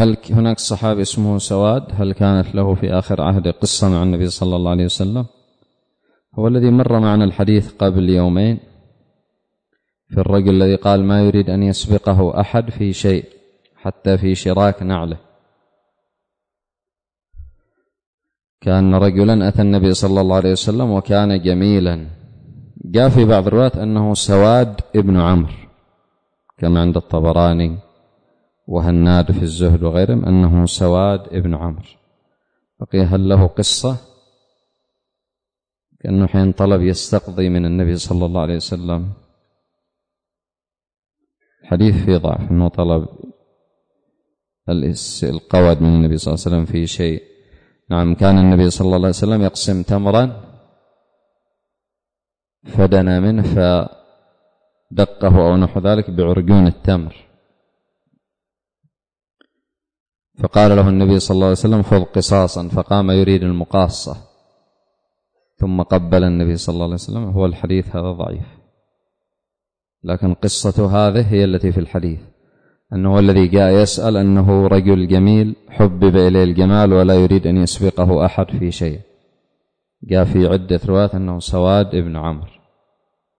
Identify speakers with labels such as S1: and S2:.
S1: هل هناك صحابي اسمه سواد؟ هل كانت له في آخر عهد قصة مع النبي صلى الله عليه وسلم؟ هو الذي مر معنا الحديث قبل يومين في الرجل الذي قال ما يريد أن يسبقه أحد في شيء حتى في شراك نعله. كان رجلا أتى النبي صلى الله عليه وسلم وكان جميلا. جاء في بعض الروايات أنه سواد ابن عمرو كما عند الطبراني وهناد في الزهد وغيرهم أنه سواد ابن عمرو. بقي هل له قصة؟ كأنه حين طلب يستقضي من النبي صلى الله عليه وسلم. حديث فيه ضعف أنه طلب القود من النبي صلى الله عليه وسلم في شيء. نعم، كان النبي صلى الله عليه وسلم يقسم تمرا فدنا منه فدقه أو نحو ذلك بعرجون التمر، فقال له النبي صلى الله عليه وسلم خذ قصاصا، فقام يريد المقاصة ثم قبل النبي صلى الله عليه وسلم. هو الحديث هذا ضعيف، لكن قصة هذه هي التي في الحديث، أنه الذي جاء يسأل أنه رجل جميل حبب إليه الجمال ولا يريد أن يسبقه أحد في شيء. جاء في عدة روايات أنه سواد ابن عمرو.